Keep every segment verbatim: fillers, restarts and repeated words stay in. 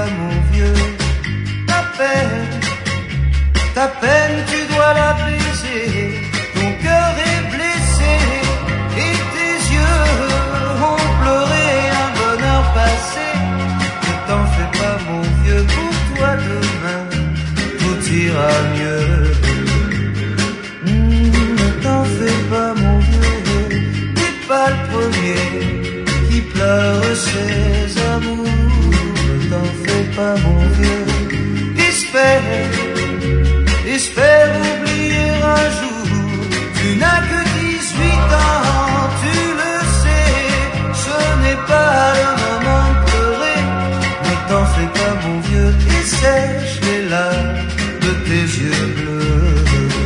pas mon vieux. Ta peine, ta peine tu dois la baiser. Ton cœur est blessé et tes yeux ont pleuré un bonheur passé. Ne t'en fais pas mon vieux, pour toi demain tout ira mieux. Mmh, ne t'en fais pas mon vieux, t'es pas le premier qui pleure ses amours. Ne t'en fais pas mon vieux, espère, espère oublier un jour. Tu n'as que dix-huit ans, tu le sais, ce n'est pas le moment de pleurer. Ne t'en fais pas mon vieux, et sèche les larmes de tes yeux bleus.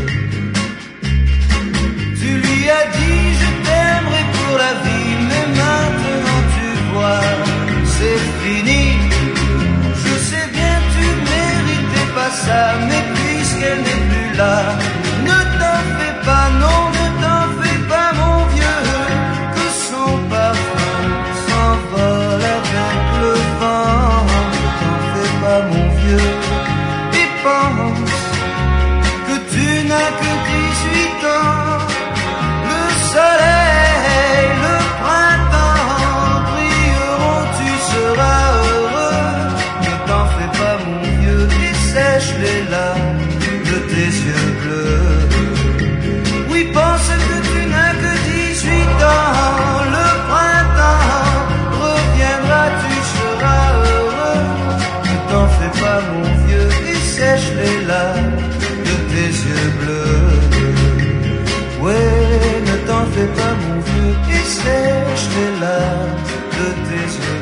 Tu lui as dit je t'aimerai pour la vie, mais maintenant tu vois, c'est fini. Je sais bien tu méritais pas ça, mais puisqu'elle n'est plus là, ne t'en fais pas, non, ne t'en fais pas mon vieux, que son parfum s'envole avec le vent. Ne t'en fais pas mon vieux, et pense que tu n'as que dix-huit ans. Le soleil, le printemps brilleront, tu seras heureux. Ne t'en fais pas mon vieux, et sèche les larmes de tes yeux bleus. Oui, pense que tu n'as que dix-huit ans. Le printemps reviendra, tu seras heureux. Ne t'en fais pas mon vieux, et sèche les larmes de tes yeux bleus. Ouais, ne t'en fais pas mon vieux, et sèche les larmes de tes yeux.